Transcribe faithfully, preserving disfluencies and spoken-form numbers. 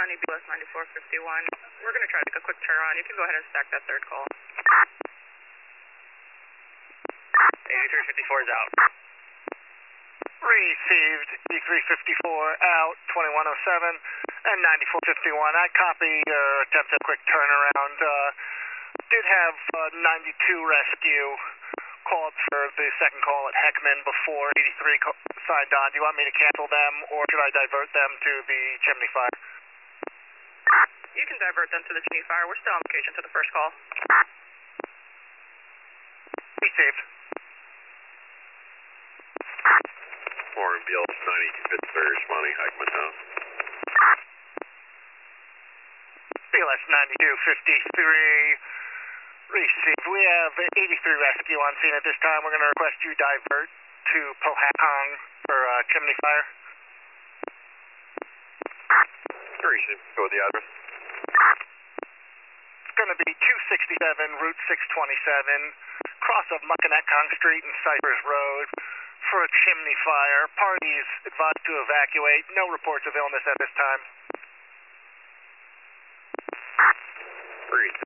County, B L S ninety-four fifty-one. We're going to try to make a quick turnaround. You can go ahead and stack that third call. eighty-three fifty-four is out. Received, eighty-three fifty-four out, twenty-one oh seven, and ninety-four fifty-one. I copy your attempt at quick turnaround. Uh, did have uh, ninety-two rescue called for the second call at Heckman before eighty-three signed on. Do you want me to cancel them, or should I divert them to the chimney fire? You can divert them to the chimney fire. We're still on location to the first call. Received. Warren, B L S ninety-two fifty-three, responding Heckman House. B L S ninety-two fifty-three, received. We have eighty-three rescue on scene at this time. We're going to request you divert to Pohakong for uh, chimney fire. Received. Go with the address. It's going to be two sixty-seven, Route six twenty-seven, cross of Muckanekong Street and Cypress Road for a chimney fire. Parties advised to evacuate. No reports of illness at this time. Received.